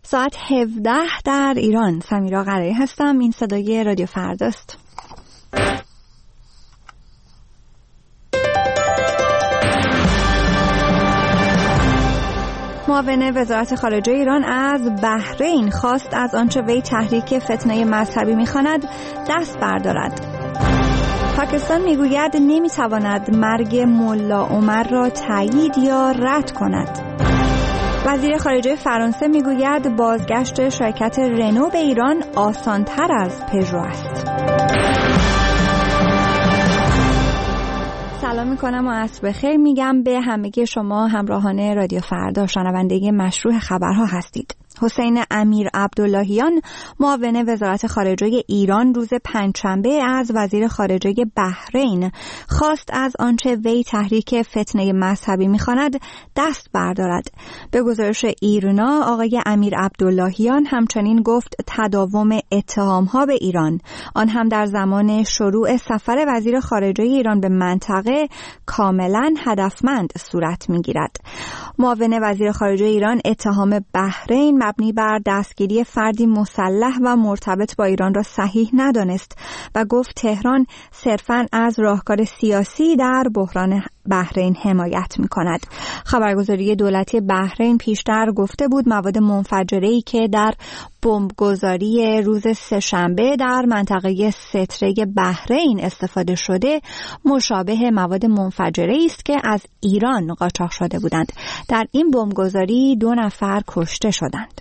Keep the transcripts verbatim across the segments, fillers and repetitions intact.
ساعت هفده در ایران. سمیرا قرایی هستم. این صدای رادیو فرداست. معاون وزارت خارجه ایران از بحرین خواست از آنچه وی تحریک فتنه مذهبی می‌خواند دست بردارد. پاکستان میگوید نمیتواند مرگ ملا عمر را تایید یا رد کند. وزیر خارجه فرانسه میگوید بازگشت شرکت رنو به ایران آسان‌تر از پژو است. سلام میکنم و عصر بخیر میگم به همگی شما همراهان رادیو فردا، شنونده مشروع خبرها هستید. حسین امیر عبداللهیان معاون وزارت خارجه ایران روز پنجشنبه از وزیر خارجه بحرین خواست از آنچه وی تحریک فتنه مذهبی می‌خواند دست بردارد. به گزارش ایرنا آقای امیر عبداللهیان همچنین گفت تداوم اتهام‌ها به ایران، آن هم در زمان شروع سفر وزیر خارجه ایران به منطقه، کاملاً هدفمند صورت می‌گیرد. معاون وزیر خارجه ایران اتهام بحرین مبنی بر دستگیری فردی مسلح و مرتبط با ایران را صحیح ندانست و گفت تهران صرفاً از راهکار سیاسی در بحران بحرین حمایت می‌کند. خبرگزاری دولتی بحرین پیشتر گفته بود مواد منفجره‌ای که در بمبگذاری روز سه‌شنبه در منطقه ستره بحرین استفاده شده مشابه مواد منفجره‌ای است که از ایران قاچاق شده بودند. در این بمبگذاری دو نفر کشته شدند.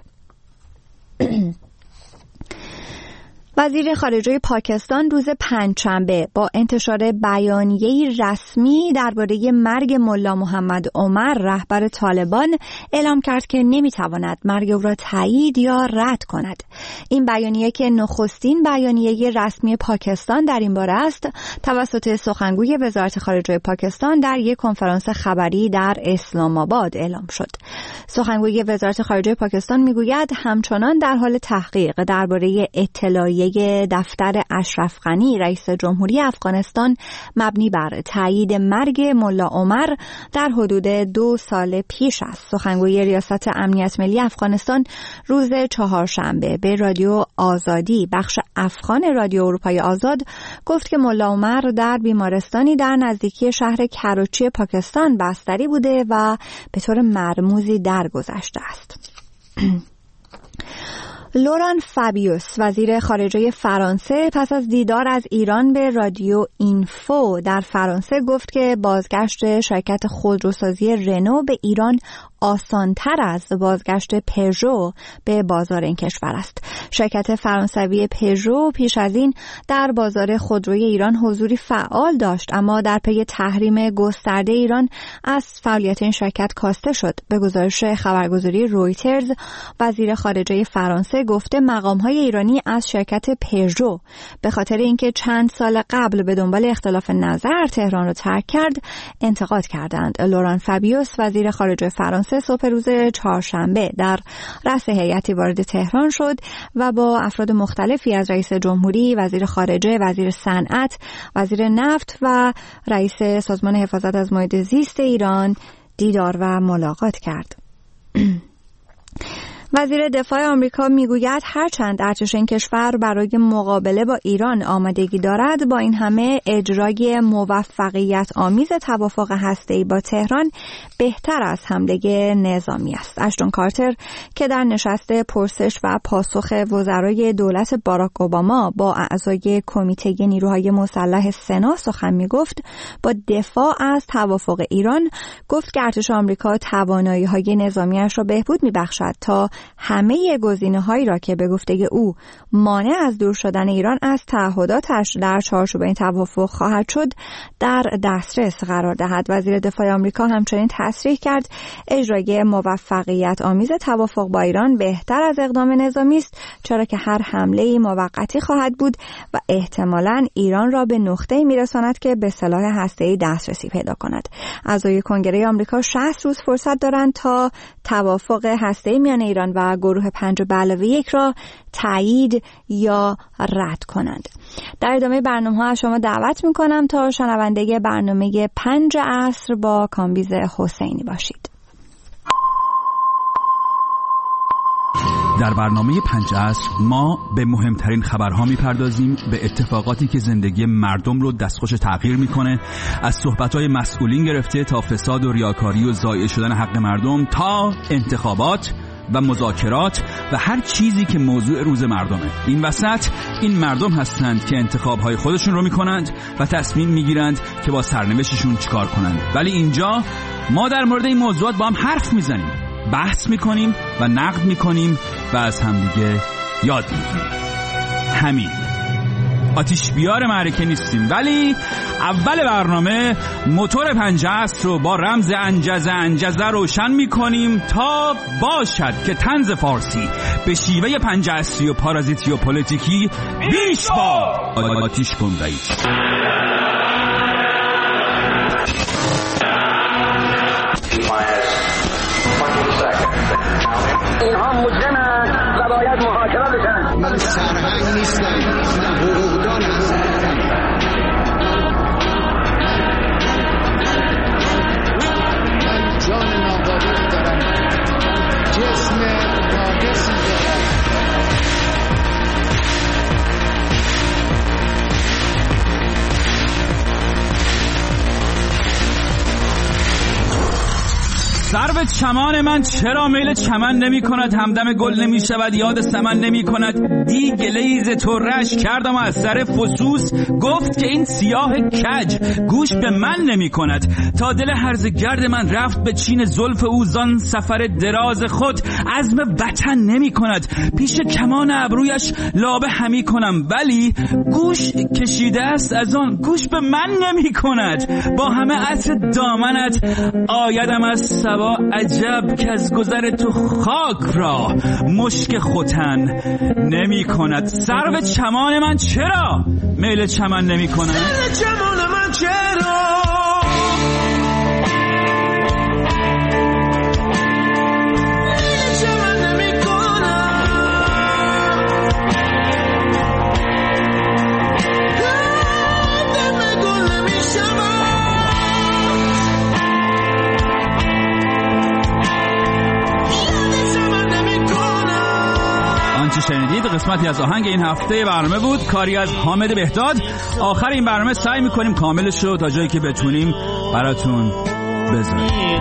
وزیر خارجه پاکستان روز پنجشنبه با انتشار بیانیه‌ای رسمی درباره مرگ ملا محمد عمر رهبر طالبان اعلام کرد که نمیتواند مرگ او را تایید یا رد کند. این بیانیه که نخستین بیانیه رسمی پاکستان در این باره است، توسط سخنگوی وزارت خارجه پاکستان در یک کنفرانس خبری در اسلام آباد اعلام شد. سخنگوی وزارت خارجه پاکستان میگوید همچنان در حال تحقیق درباره اطلاعیه دفتر اشرف غنی رئیس جمهوری افغانستان مبنی بر تایید مرگ ملا عمر در حدود دو سال پیش است. سخنگوی ریاست امنیت ملی افغانستان روز چهارشنبه به رادیو آزادی بخش افغان رادیو اروپای آزاد گفت که ملا عمر در بیمارستانی در نزدیکی شهر کراچی پاکستان بستری بوده و به طور مرموزی درگذشته است. لوران فابیوس وزیر خارجه فرانسه پس از دیدار از ایران به رادیو اینفو در فرانسه گفت که بازگشت شرکت خودروسازی رنو به ایران آسان‌تر از بازگشت پژو به بازار این کشور است. شرکت فرانسوی پژو پیش از این در بازار خودروی ایران حضوری فعال داشت، اما در پی تحریم گسترده ایران از فعالیت این شرکت کاسته شد. به گزارش خبرگزاری رویترز، وزیر خارجه فرانسه گفته مقام‌های ایرانی از شرکت پژو به خاطر اینکه چند سال قبل به دنبال اختلاف نظر تهران را ترک کرد انتقاد کردند. لوران فابیوس وزیر خارجه فرانسه صبح روز چهارشنبه در رأس هیئتی وارد تهران شد و با افراد مختلفی از رئیس جمهوری، وزیر خارجه، وزیر صنعت، وزیر نفت و رئیس سازمان حفاظت از محیط زیست ایران دیدار و ملاقات کرد. وزیر دفاع آمریکا میگوید هرچند ارتش این کشور برای مقابله با ایران آمادگی دارد، با این همه اجرای موفقیت آمیز توافق هسته‌ای با تهران بهتر از حمله نظامی است. اشتون کارتر که در نشست پرسش و پاسخ وزرای دولت باراک اوباما با اعضای کمیته نیروهای مسلح سنا سخن میگفت، با دفاع از توافق ایران گفت که ارتش آمریکا توانایی‌های نظامی‌اش را بهبود می‌بخشد تا همه گزینه‌هایی را که به گفته او مانع از دور شدن ایران از تعهداتش در چارچوب این توافق خواهد شد در دسترس قرار دهد. وزیر دفاع آمریکا همچنین تصریح کرد اجرای موفقیت آمیز توافق با ایران بهتر از اقدام نظامی است، چرا که هر حمله موقتی خواهد بود و احتمالاً ایران را به نقطه‌ای میرساند که به سلاح هسته‌ای دسترسی پیدا کند. اعضای کنگره آمریکا شصت روز فرصت دارند تا توافق هسته‌ای میان ایران و گروه پنج به علاوه یک را تایید یا رد کنند. در ادامه برنامه ها شما دعوت میکنم تا شنونده برنامه پنج عصر با کامبیز حسینی باشید. در برنامه پنج عصر ما به مهمترین خبرها میپردازیم، به اتفاقاتی که زندگی مردم رو دستخوش تغییر میکنه، از صحبتهای مسئولین گرفته تا فساد و ریاکاری و ضایع شدن حق مردم تا انتخابات و مذاکرات و هر چیزی که موضوع روز مردمه. این وسط این مردم هستند که انتخابهای خودشون رو میکنند و تصمیم میگیرند که با سرنوشتشون چیکار کنند. ولی اینجا ما در مورد این موضوعات با هم حرف میزنیم، بحث میکنیم و نقد میکنیم و از همدیگه یاد میگیریم. همین. آتیش بیار معرکه نیستیم، ولی اول برنامه موتور پنج عصر رو با رمز انجزه انجزه روشن میکنیم تا باشد که طنز فارسی به شیوه پنج عصری و پارازیتی و پلیتیکی بیش با آتیش کن رئیس. اینها مجرمند و باید محاکمه بشن. من سرهنگ نیستم، من حقوقدانم. من جان ناقابل دارم، جسم ناقصی دارم. سرو چمان من چرا میل چمن نمی کند، همدم گل نمی شود یاد سمن نمی کند. دی گلیز ترش کردم از سر فسوس، گفت که این سیاه کج گوش به من نمی کند. تا دل هرز گرد من رفت به چین زلف اوزان، سفر دراز خود عزم وطن نمی کند. پیش کمان ابرویش لابه همی کنم، ولی گوش کشیده است از آن گوش به من نمی کند. با همه عطر دامنت آیدم از سبا، عجب که از گذر تو خاک را مشک ختن نمی کند. سرو چمان من چرا میل چمن نمی کند؟ سرو چمان من چرا شنیدید قسمتی از آهنگ این هفته برنامه بود، کاری از حامد بهداد. آخر این برنامه سعی میکنیم کاملش رو تا جایی که بتونیم براتون بذاریم.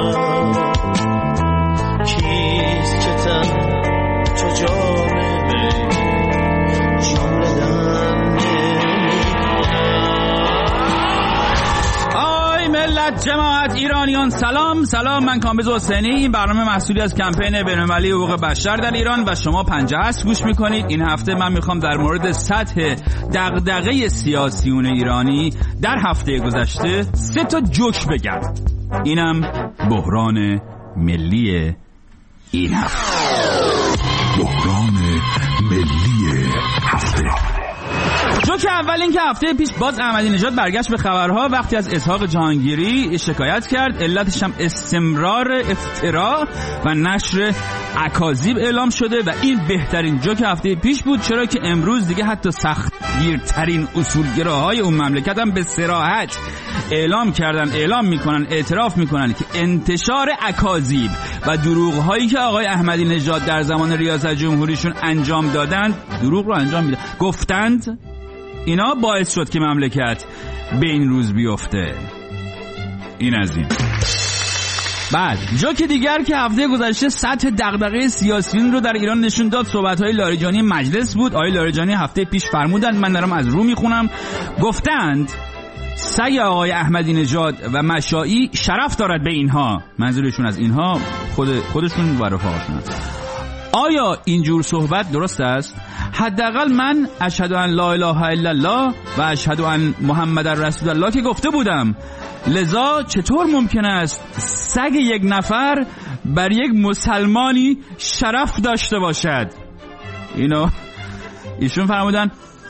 ملت، جماعت، ایرانیان، سلام سلام. من کامبیز حسینی. این برنامه محصولی از کمپین بین‌المللی حقوق بشر در ایران و شما پنج عصر گوش میکنید. این هفته من میخوام در مورد سطح دغدغه سیاسیون ایرانی در هفته گذشته سه تا جوک بگم. اینم بحران ملی این هفته. بحران ملی هفته. جوک اول این که هفته پیش باز احمدی نژاد برگشت به خبرها وقتی از اسحاق جهانگیری شکایت کرد. علتش هم استمرار افترا و نشر اکاذیب اعلام شده و این بهترین جوک هفته پیش بود، چرا که امروز دیگه حتی سختگیرترین اصولگراهای اون مملکت هم به صراحت اعلام کردن اعلام میکنن اعتراف میکنن که انتشار اکاذیب و دروغ هایی که آقای احمدی نژاد در زمان ریاست جمهوریشون انجام دادند، دروغ رو انجام میدن گفتند، اینا باعث شد که مملکت به این روز بیفته. این از این. بعد جوک دیگر که هفته گذشته سطح دغدغه سیاسیون رو در ایران نشون داد، صحبت‌های لاریجانی مجلس بود. آقای لاریجانی هفته پیش فرمودند، من دارم از رو میخونم، گفتند سگ آقای احمدی نژاد و مشائی شرف دارد به اینها، منظورشون از اینها خود خودشون و رفاقشون است. آیا اینجور صحبت درست است؟ حداقل من اشهد ان لا اله الا الله و اشهد ان محمد رسول الله که گفته بودم، لذا چطور ممکن است سگ یک نفر بر یک مسلمانی شرف داشته باشد؟ اینو ایشون فرمودن.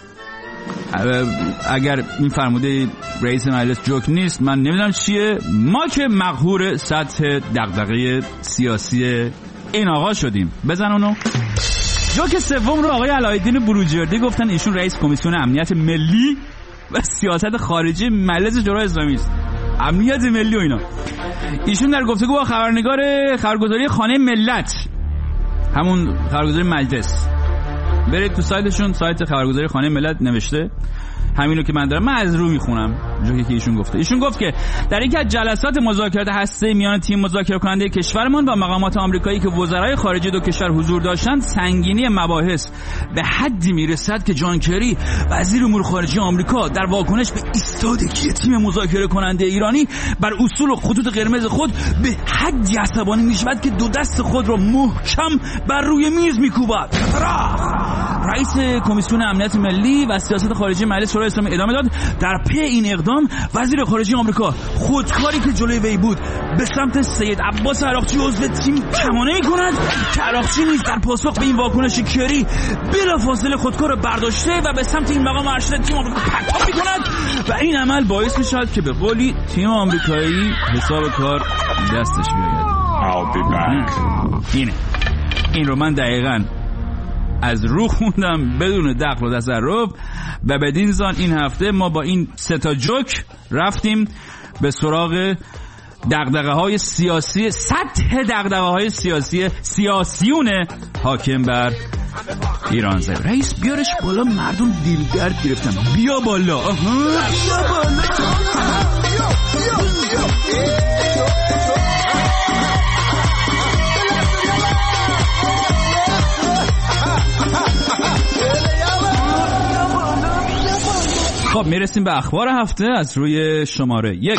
اگر این فرموده رئیس مجلس جوک نیست من نمیدونم چیه. ما که مقهور سطح دغدغه سیاسی این آقا شدیم. بزن اونو. جوک سوم رو آقای علایالدین بروجردی گفتن، ایشون رئیس کمیسیون امنیت ملی و سیاست خارجی مجلس شورای اسلامی است، امنیت ملی و اینا. ایشون در گفتگو با خبرنگار خبرگزاری خانه ملت همون خبرگزاری مجلس. برید تو سایتشون، سایت خبرگزاری خانه ملت نوشته همینو که من دارم، من از رو میخونم جوری که ایشون گفته. ایشون گفت که در یکی از جلسات مذاکرات هسته‌ای میان تیم مذاکره کننده کشورمان و مقامات آمریکایی که وزرای خارجه دو کشور حضور داشتند، سنگینی مباحث به حدی میرسد که جان کری وزیر امور خارجه آمریکا در واکنش به ایستادگی تیم مذاکره کننده ایرانی بر اصول و خطوط قرمز خود به حدی عصبانی میشود که دو دست خود را محکم بر روی میز میکوبد. رئیس کمیسیون امنیت ملی و سیاست خارجی مجلس شورای اسلامی ادامه داد در پی این اقدام وزیر خارجه آمریکا خودکاری که جلوی وی بود به سمت سید عباس عراقچی عضو تیم کمانه می‌کند که عراقچی نیز در پاسخ به این واکنش کری بلافاصله خودکار را برداشته و به سمت این مقام ارشد تیم آمریکا پرتاب می‌کند و این عمل باعث می‌شود که به قولی تیم آمریکایی حساب کار دستش بیاید. اینه این رو من دقیقاً از رو خوندم بدون دخل و تصرف و بدین زان این هفته ما با این سه تا جوک رفتیم به سراغ دغدغه‌های سیاسی، سطح دغدغه‌های سیاسی سیاسیون حاکم بر ایران. زد رئیس بیارش بالا، مردم دیلگرد گرفتن. بیا بالا، آها بیا بالا. خب میرسیم به اخبار هفته از روی شماره یک.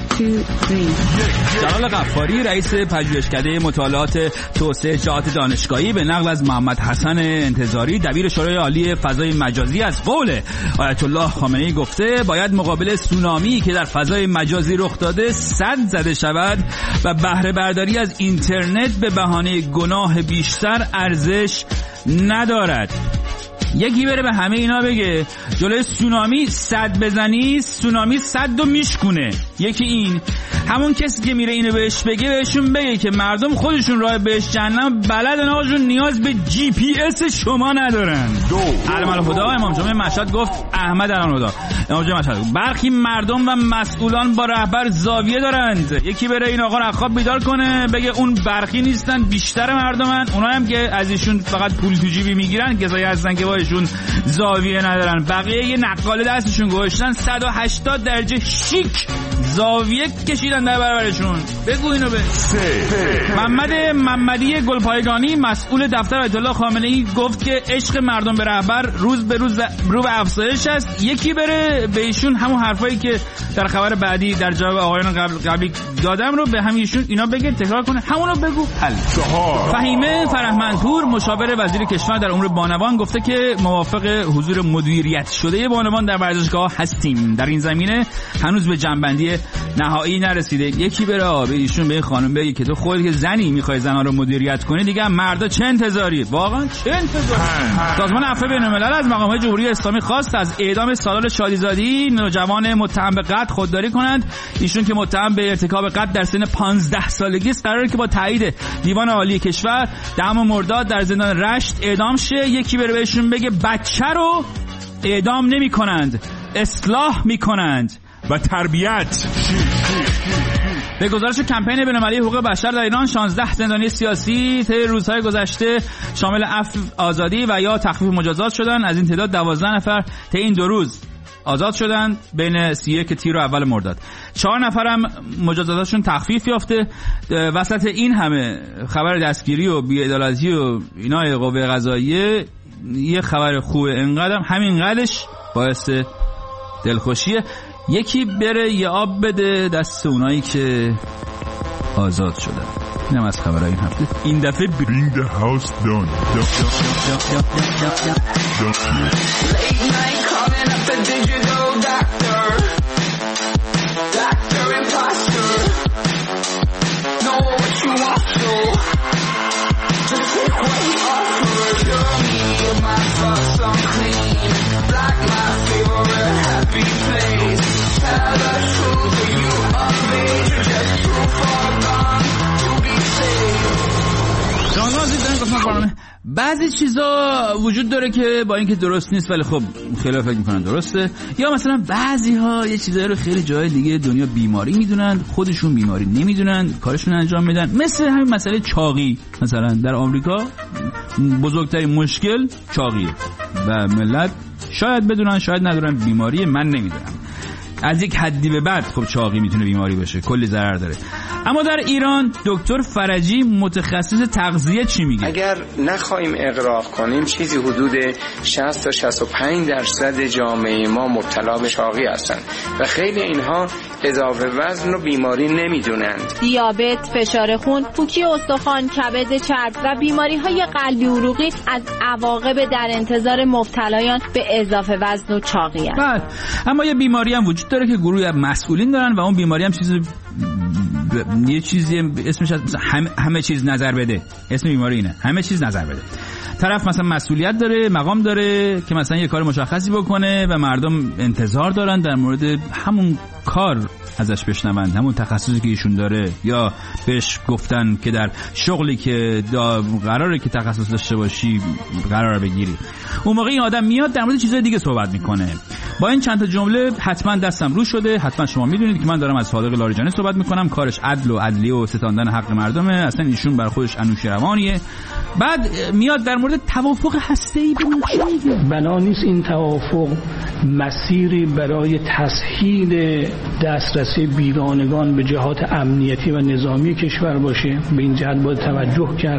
جلال غفاری رئیس پژوهشکده مطالعات توسعه جهات دانشگاهی به نقل از محمد حسن انتظاری دبیر شورای عالی فضای مجازی از قول آیت الله خامنه‌ای گفته باید مقابل سونامی که در فضای مجازی رخ داده سد زده شود و بهره برداری از اینترنت به بهانه گناه بیشتر ارزش ندارد. یکی بره به همه اینا بگه جلوی سونامی صد بزنی سونامی صد رو میشکونه. یکی این همون کسی که میره اینو بهش بگه بهشون بگه که مردم خودشون راه بهش جهنم بلدن، آقاشون نیاز به جی پی اس شما ندارن. علم الهدا امام جمعه مشهد گفت احمد علم الهدا امام جمعه مشهد برخی مردم و مسئولان با رهبر زاویه دارند. یکی بره این آقا رو خواب بیدار کنه بگه اون برخی نیستن، بیشتر مردمن، اونها هم که از ایشون فقط پول تو جیبی میگیرن کسایی هستن که باشون زاویه ندارن. بقیه یه نقاله دستشون گذاشتن صد و هشتاد درجه شیک زاویه کشیدن در برابرشون. بگو اینو به محمد محمدی گلپایگانی مسئول دفتر آیت الله خامنه‌ای گفت که عشق مردم به رهبر روز به روز رو به افزایش است. یکی بره به ایشون همون حرفایی که در خبر بعدی در جواب آقایان قبل قبلی دادم رو به همیشون اینا بگه، تکرار کنه، همون رو بگو. حل. فهیمه فرهمندپور مشاور وزیر کشور در امور بانوان گفته که موافق حضور مدیریت شده بانوان در ورزشگاه هستیم. در این زمینه هنوز به جنبندی نهایی نرسیده. یکی بره به ایشون به این خانم بگه که تو خودت که زنی میخوای زنها رو مدیریت کنی دیگه مردا چه انتظاری؟ واقعا چه انتظاری؟ سازمان عفو بین‌الملل از مقامات جمهوری اسلامی خواست از اعدام سالار شادیزادی نوجوان متهم به قتل خودداری کنند. ایشون که متهم به ارتکاب قتل در سن پانزده سالگی است قراره که با تایید دیوان عالی کشور دهم مرداد در زندان رشت اعدام شه. یکی بره بهشون بگه بچه رو اعدام نمی کنند، اصلاح می کنند و تربیت. به گزارش کمپین بین‌المللی حقوق بشر در ایران شانزده زندانی سیاسی طی روزهای گذشته شامل عفو، آزادی و یا تخفیف مجازات شدند. از این تعداد دوازده نفر طی این دو روز آزاد شدند بین سی و یک تیر و اول مرداد. چهار نفر هم مجازاتشون تخفیف یافته. وسط این همه خبر دستگیری و بی‌عدالتی و اینای قوه قضاییه یه خبر خوبه، اینقدر همین قدرش باعث دلخوشیه. یکی بره یه آب بده دست اونایی که آزاد شدن. اینم از خبرهای این هفته. این دفعه Bring the house down. جانوازی داریم قسمت خانم، بعضی چیزا وجود داره که با اینکه درست نیست ولی خب خیلی فکر میکنن درسته، یا مثلا بعضی ها یه چیزایی رو خیلی جای دیگه دنیا بیماری میدونن، خودشون بیماری نمیدونن، کارشون انجام میدن. مثل همین مسئله چاقی، مثلا در آمریکا بزرگترین مشکل چاقیه و ملت شاید بدونن شاید ندونن بیماری، من نمیدونم. از یک حدی به بعد خب چاقی میتونه بیماری باشه، کلی ضرر داره. اما در ایران دکتر فرجی متخصص تغذیه چی میگه؟ اگر نخواهیم اغراق کنیم چیزی حدود شصت تا شصت و پنج درصد جامعه ما مبتلا به چاقی هستند و خیلی اینها اضافه وزن و بیماری نمیدونند. دیابت، فشار خون، پوکی استخوان، کبد چرب و بیماری‌های قلبی عروقی از عواقب در انتظار مبتلایان به اضافه وزن و چاقی است. بله، اما یه بیماری هم وجود داره که گروهی مسئولین دارن و اون بیماری هم چیزی ب... یه چیزی اسمش هم... همه چیز نظر بده. اسم بیماری اینه، همه چیز نظر بده. طرف مثلا مسئولیت داره، مقام داره که مثلا یه کار مشخصی بکنه و مردم انتظار دارن در مورد همون کار ازش بشنوند، همون تخصصی که ایشون داره، یا بهش گفتن که در شغلی که قراره که تخصص داشته باشی قراره بگیری. اون موقع این آدم میاد در مورد چیزای دیگه صحبت میکنه. با این چند تا جمله حتما دستم رو شده، حتما شما میدونید که من دارم از صادق لاریجانی صحبت میکنم. کارش عدل و عدلیه و ستاندن حق مردمه. اصلا ایشون بر خودش انوشیروانیه. بعد میاد در مورد توافق هسته‌ای ببین چی میگه. بنا نیست این توافق مسیری برای تسهیل دسترسی بیگانگان به جهات امنیتی و نظامی کشور باشه. به این جهت باید توجه کرد.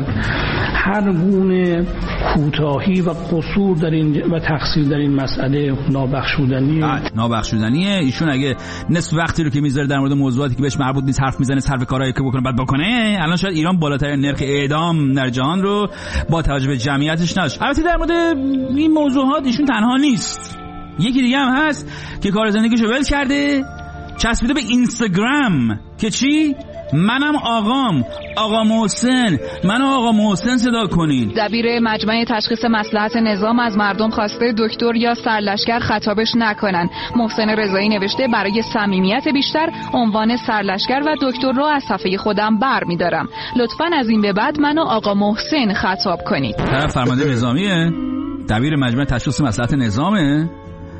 هر گونه کوتاهی و قصور در این و تقصیر در این مسئله نابخشودنیه. نابخشودنیه. ایشون اگه نصف وقتی رو که میذاره در مورد موضوعاتی که بهش مربوط نیست حرف میزنه، صرف کارهایی که بکنه بعد بکنه، الان شاید ایران بالاترین نرخ اعدام در جهان رو با توجه به جمعیتش نداشت. البته در مورد این موضوعات ایشون تنها نیست. یکی دیگه هم هست که کار زندگیشو ول کرده، چسبیده به اینستاگرام که چی؟ منم آقام، آقا محسن، منو آقا محسن صدا کنین. دبیر مجمع تشخیص مصلحت نظام از مردم خواسته دکتر یا سرلشکر خطابش نکنن. محسن رضایی نوشته برای صمیمیت بیشتر عنوان سرلشکر و دکتر رو از صفحه خودم برمی‌دارم. لطفاً از این به بعد منو آقا محسن خطاب کنید. طرف فرمانده نظامیه، دبیر مجمع تشخیص مصلحت نظامه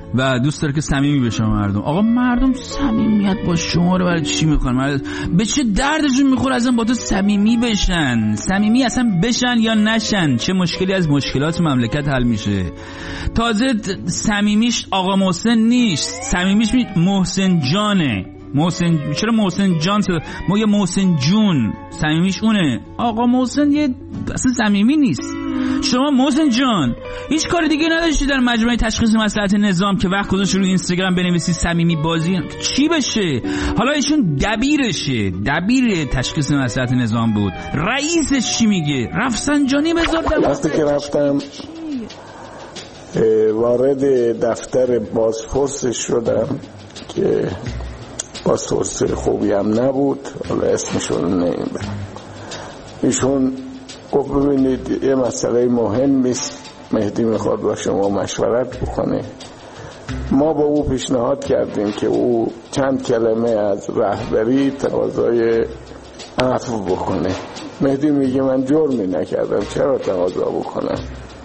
و دوست داره که صمیمی بشه مردم. آقا مردم صمیمیت با شما رو برای چی میخوان؟ به چه دردشون میخوره اصلا با تو صمیمی بشن؟ صمیمی اصلا بشن یا نشن، چه مشکلی از مشکلات مملکت حل میشه؟ تازه صمیمیش آقا محسن نیست، صمیمیش محسن جانه. محسن چرا محسن جان؟ ما یه محسن جون، صمیمیش اونه. آقا محسن یه اصلا صمیمی نیست. شما محسن جان هیچ کار دیگه نداشتی در مجمع تشخیص مصلحت نظام که وقت گذاشتی رو اینستاگرام بنویسی صمیمی بازی چی بشه؟ حالا ایشون دبیرشه، دبیر تشخیص مصلحت نظام بود. رئیسش چی میگه؟ رفسنجانی بذار در وقتی که رفتم وارد دفتر بازپرسش شدم که بازپرس خوبی هم نبود، حالا اسمشون نمیبرم. ایشون گفت ببینید یه مسئله مهمی است، مهدی میخواد با شما مشورت بکنه. ما با او پیشنهاد کردیم که او چند کلمه از رهبری تقاضای عفو بکنه. مهدی میگه من جرمی نکردم، چرا تقاضا بکنم؟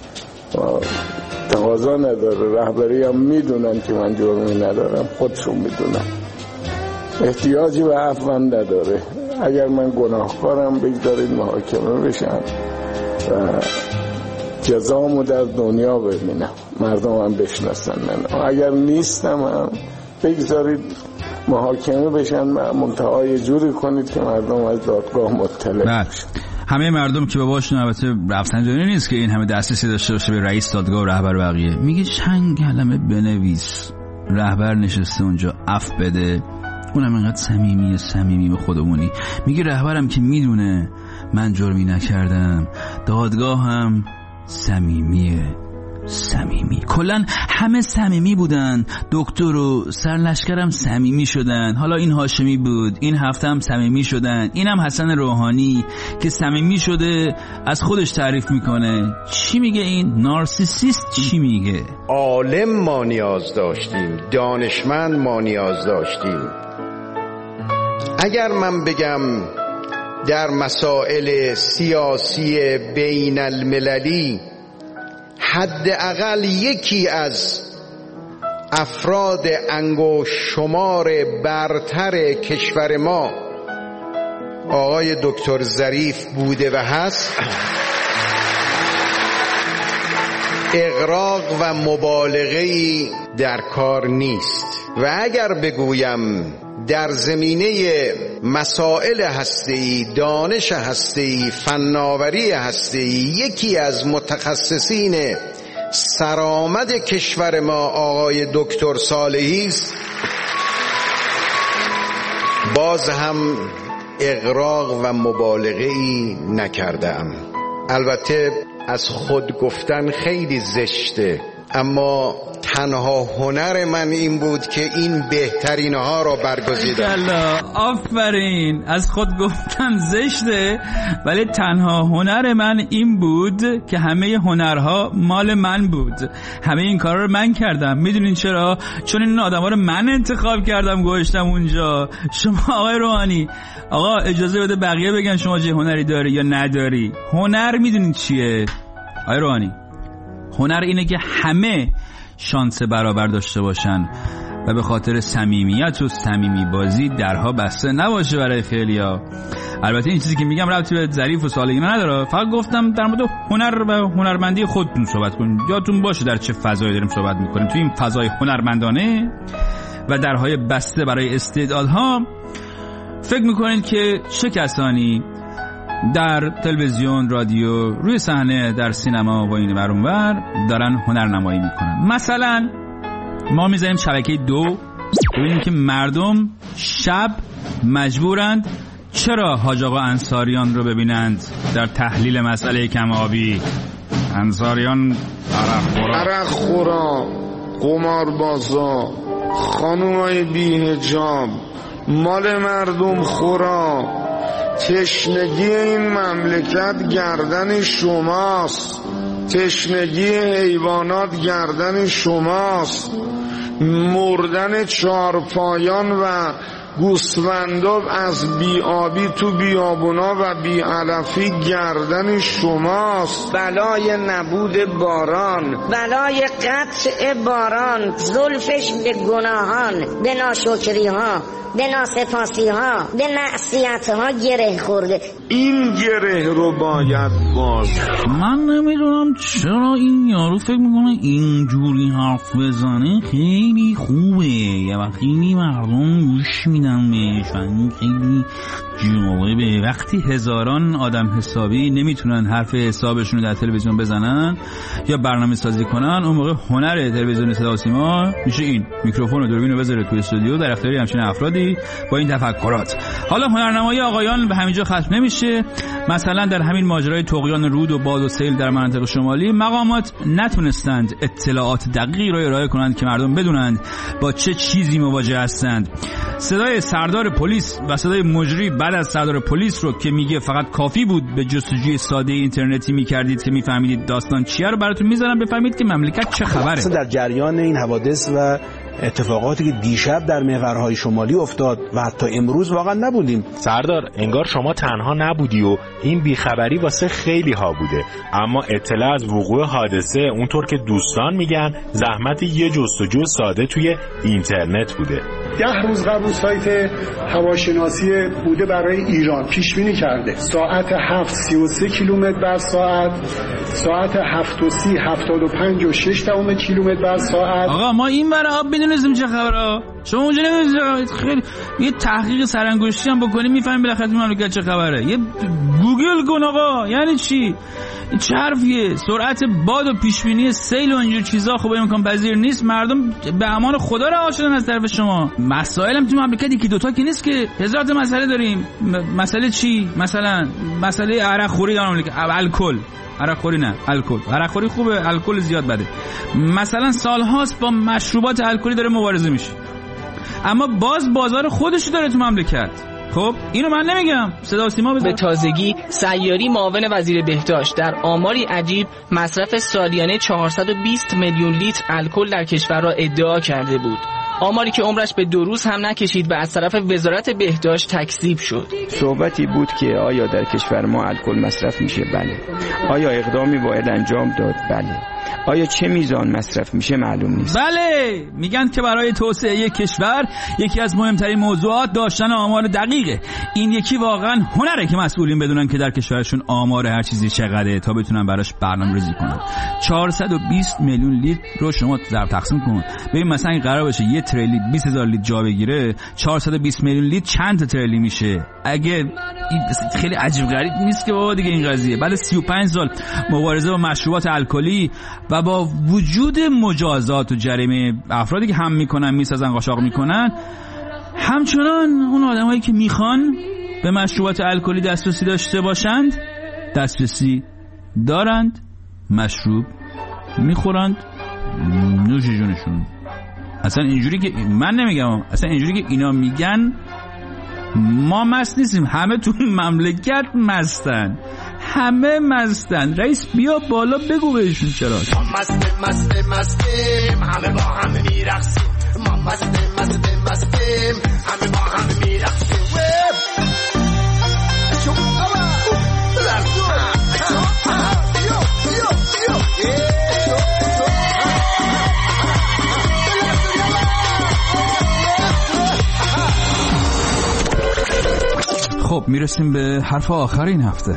تقاضا نداره، رهبری هم میدونن که من جرمی ندارم، خودشون میدونن، احتیاجی به عفو هم نداره. اگر من گناهکارم بگذارید محاکمه بشم و جزامو در دنیا ببینم، مردم هم بشناسن من. اگر نیستم هم بگذارید محاکمه بشن، منتهای جوری کنید که مردم از دادگاه مطلع بشن. همه مردم که باباشون البته رفسنجانی نیست که این همه دسترسی داشته باشه به رئیس دادگاه و رهبر بقیه. میگه چند کلمه بنویس، رهبر نشسته اونجا عفو بده، اونم اینقدر صمیمی صمیمی به خودمونی. میگه رهبرم که میدونه من جرمی نکردم، دادگاه هم صمیمیه صمیمی. کلن همه صمیمی بودن، دکتر و سرلشکرم صمیمی شدن. حالا این هاشمی بود، این هفته هم صمیمی شدن. اینم حسن روحانی که صمیمی شده از خودش تعریف میکنه. چی میگه این نارسیسیست؟ چی میگه؟ عالم ما نیاز داشتیم، دانشمند ما نیاز داشتیم. اگر من بگم در مسائل سیاسی بین المللی حداقل یکی از افراد انگشت شمار برتر کشور ما آقای دکتر ظریف بوده و هست، اغراق و مبالغه‌ای در کار نیست. و اگر بگویم در زمینه مسائل هسته‌ای، دانش هسته‌ای، فناوری هسته‌ای یکی از متخصصین سرآمد کشور ما آقای دکتر صالحی است، باز هم اغراق و مبالغه‌ای نکردم. البته از خود گفتن خیلی زشته، اما تنها هنر من این بود که این بهترین ها را برگزیدم. آفرین، از خود گفتن زشته ولی تنها هنر من این بود که همه هنرها مال من بود، همه این کارا رو من کردم. میدونین چرا؟ چون این آدما رو من انتخاب کردم گذاشتم اونجا. شما آقای روحانی، آقا اجازه بده بقیه بگن شما چه هنری داری یا نداری. هنر میدونین چیه آقای روحانی؟ هنر اینه که همه شانس برابر داشته باشن و به خاطر صمیمیت و صمیمی بازی درها بسته نباشه برای خیلیا. البته این چیزی که میگم ربطی به ظریف و صالحی نداره، فقط گفتم در مورد هنر و هنرمندی خودتون صحبت کنید. یادتون باشه در چه فضایی داریم صحبت میکنیم. توی این فضای هنرمندانه و درهای بسته برای استعدادها فکر میکنید که چه کسانی در تلویزیون، رادیو، روی صحنه، در سینما و این ور اون ور دارن هنرنمایی میکنن. مثلا ما میذاریم شبکه دو ببینیم که مردم شب مجبورند چرا حاج آقا انصاریان رو ببینند در تحلیل مسئله کم آبی. انصاریان عرق خورا، قماربازا، خانومای بی‌حجاب، مال مردم خورا، تشنگی این مملکت گردن شماست، تشنگی حیوانات گردن شماست، مردن چارپایان و گوسفندا از بیابی تو بیابونا و بی‌علفی گردن شماست. بلای نبود باران، بلای قطع باران، زلفش به گناهان، به ناشکری ها، به ناسپاسی ها، به معصیت ها گره خورده. این گره رو باید باز. من نمیدونم چرا این یارو فکر میکنه اینجوری حرف بزنه خیلی خوبه و خیلی مردم گوش میدن بهش و این خیلی جالبه. وقتی هزاران آدم حسابی نمیتونن حرف حسابشون رو در تلویزیون بزنن یا برنامه سازی کنن، اون موقع هنر تلویزیون صدا و سیما میشه این میکروفون و دوربین رو بذاره توی استودیو در اختیار همچین افرادی با این تفکرات. حالا هنرنمایی آقایان به همینجا ختم نمیشه. مثلا در همین ماجرای طغیان رود و باد و سیل در مناطق شمالی مقامات نتونستند اطلاعات دقیقی رو ارائه کنند که مردم بدونند با چه چیزی مواجه هستند. صدای سردار پلیس و صدای مجری بعد از سردار پلیس رو که میگه فقط کافی بود به جستجوی ساده اینترنتی میکردید که میفهمیدید داستان چیه رو براتون میذارم بفهمید که مملکت چه خبره. در جریان این حوادث و اتفاقاتی که دیشب در محورهای شمالی افتاد و حتی امروز واقعا نبودیم. سردار انگار شما تنها نبودی و این بیخبری واسه خیلی ها بوده، اما اطلاع از وقوع حادثه اونطور که دوستان میگن زحمت یه جستجو ساده توی اینترنت بوده. ده روز قبل سایت هواشناسی بوده برای ایران پیش بینی کرده ساعت هفت سی و سه کیلومتر بر ساعت، ساعت هفت و سی هفتاد و پنج و شش دهم کیلومتر بر ساعت. آقا ما این برای آب میدونستیم چه خبره، شما اونجا نمیدونید. خیلی یه تحقیق سرانگشتی هم بکنیم میفهمیم بالاخره مملکت چه خبره. یه گوگل کن آقا، یعنی چی؟ چه حرفیه؟ سرعت باد و پیشبینی سیل و اینجور چیزا خب امکان پذیر نیست. مردم به امان خدا رها شدن از طرف شما. مسائل هم تو مملکت یکی دوتا که نیست که، هزار تا مسئله داریم. مسئله چی؟ مثلا مسئله عرق خوری در مملکت، الکل. عرق خوری نه، الکل. عرق خوری خوبه، الکل زیاد بده. مثلا سالهاست با مشروبات الکلی داره مبارزه میشه، اما باز بازار خودش داره تو مملکت. خب اینو من نمیگم، صدا و سیما بزن. به تازگی سیاری معاون وزیر بهداشت در آماری عجیب مصرف سالیانه چهارصد و بیست میلیون لیتر الکل در کشور را ادعا کرده بود. آماری که عمرش به دو روز هم نکشید و از طرف وزارت بهداشت تکذیب شد. صحبتی بود که آیا در کشور ما الکل مصرف میشه؟ بله. آیا اقدامی باید انجام داد؟ بله. آیا چه میزان مصرف میشه؟ معلوم نیست. بله، میگن که برای توسعه یک کشور یکی از مهمترین موضوعات داشتن آمار دقیقه. این یکی واقعا هنره که مسئولین بدونن که در کشورشون آمار هر چیزی چقدره تا بتونن براش برنامه‌ریزی کنن. چهارصد و بیست میلیون لیتر رو شما ضرب تقسیم کن. ببین مثلا این قرار باشه یه تریلی بیست هزار لیتر جا بگیره، چهارصد و بیست میلیون لیتر چند تا تریلی میشه؟ اگه خیلی عجیب غریب نیست که بابا دیگه این قضیه. بعد سی و پنج سال مبارزه با مشروبات الکلی و با وجود مجازات و جریمه افرادی که هم میکنن میسازن قاچاق میکنن، همچنان اون آدمایی که میخوان به مشروبات الکلی دسترسی داشته باشند دسترسی دارند، مشروب میخورند، نوش جونشون. اصلا اینجوری که من نمیگم، اصلا اینجوری که اینا میگن ما مست نیستیم، همه تو مملکت مستن، همه مستن. رئیس بیا بالا بگو بهشون چرا ما مستیم مستیم مستیم همه با هم میرقصیم، ما مستیم مستیم مستیم همه با هم میرقصیم. خب میرسیم به حرف آخر این هفته.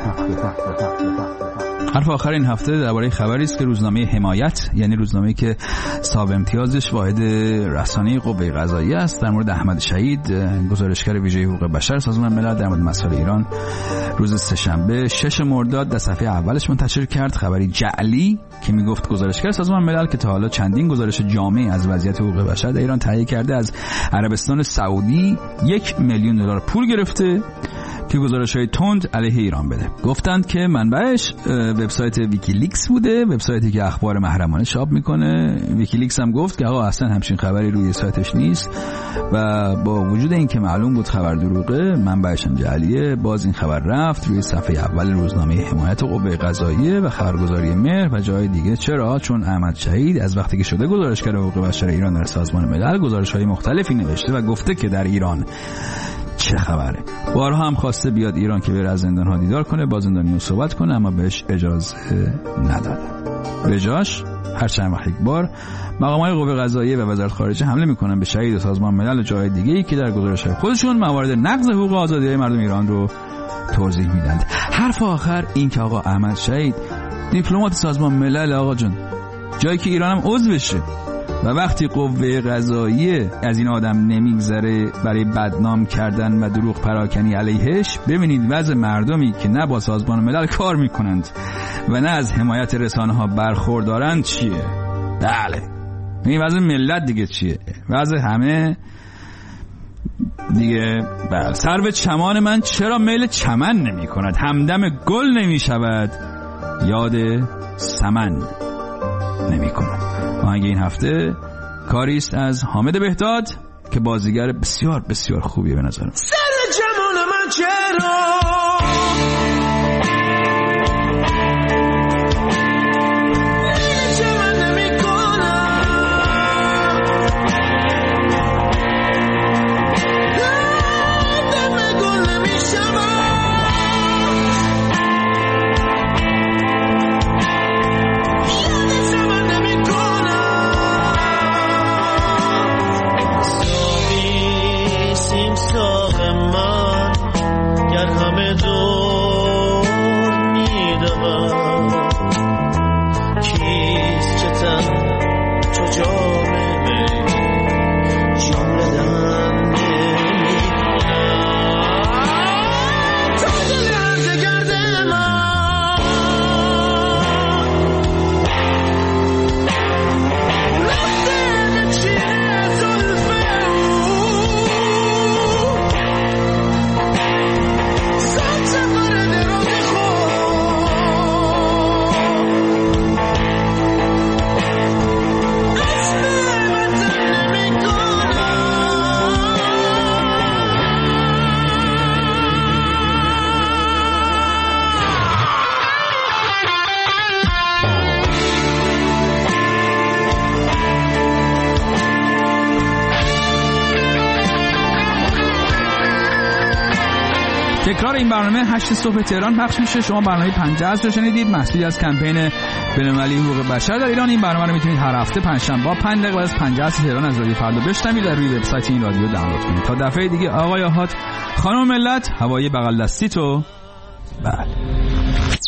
حرف آخر این هفته درباره خبری است که روزنامه حمایت، یعنی روزنامه‌ای که صاحب امتیازش واحد رسانه قوه قضاییه است، در مورد احمد شهید، گزارشگر ویژه حقوق بشر سازمان ملل در مورد مسائل ایران، روز سه‌شنبه شش مرداد در صفحه اولش منتشر کرد خبری جعلی که میگفت گزارشگر سازمان ملل که تا حالا چندین گزارش جامع از وضعیت حقوق بشر در ایران تهیه کرده، از عربستان سعودی یک میلیون دلار پول گرفته که گزارش‌های تند علیه ایران بده. گفتند که منبعش وبسایت ویکیلیکس بوده، وبسایتی که اخبار محرمانه چاپ میکنه. ویکیلیکس هم گفت که آقا اصلا همچین خبری روی سایتش نیست و با وجود اینکه معلوم بود خبر دروغه، منبعش هم جعلیه، باز این خبر رفت روی صفحه اول روزنامه حمایت قوه قضاییه و خبرگزاری مهر و جای دیگه. چرا؟ چون احمد شهید از وقتی که شده گزارشگر حقوق بشر ایران در سازمان ملل گزارش‌های مختلفی نوشته و گفته که در ایران چه خبره. بارها هم خواسته بیاد ایران که بره از زندان‌ها دیدار کنه، با زندانی‌ها صحبت کنه، اما بهش اجازه نداده. به جاش هر چند وقت یک بار مقامات قوه قضاییه و وزارت خارجه حمله میکنن به شهید و سازمان ملل و جای دیگه‌ای که در گزارش‌های خودشون موارد نقض حقوق آزادی مردم ایران رو توضیح میدن. حرف آخر این که آقا احمد شهید دیپلمات سازمان ملل، آقا جان، جایی که ایران هم عضو بشه و وقتی قوه قضاییه از این آدم نمیگذره برای بدنام کردن و دروغ پراکنی علیهش، ببینید وضع مردمی که نه با سازمان ملل کار میکنند و نه از حمایت رسانه ها برخوردارند چیه. بله این وضع ملت دیگه چیه، وضع همه دیگه. بله سرو چمان من چرا میل چمن نمی کند، همدم گل نمی شود، یاد سمن نمی کند. آهنگ این هفته کاری است از حامد بهداد که بازیگر بسیار بسیار خوبیه به نظرم. سر جمال من چرا تکرار این برنامه هشت صبح تهران پخش میشه. شما برنامه پنجاه رو شنیدید، محصولی از کمپین بین‌المللی حقوق بشر در ایران. این برنامه رو میتونید هر هفته پنجشنبه پنج دقیقه از پنجاه تهران از رادیو فردا بشنوید، در روی وبسایت این رادیو دانلود کنید. تا دفعه دیگه آقای آحاد، خانم ملت، هوای بغل دستی تو. بله.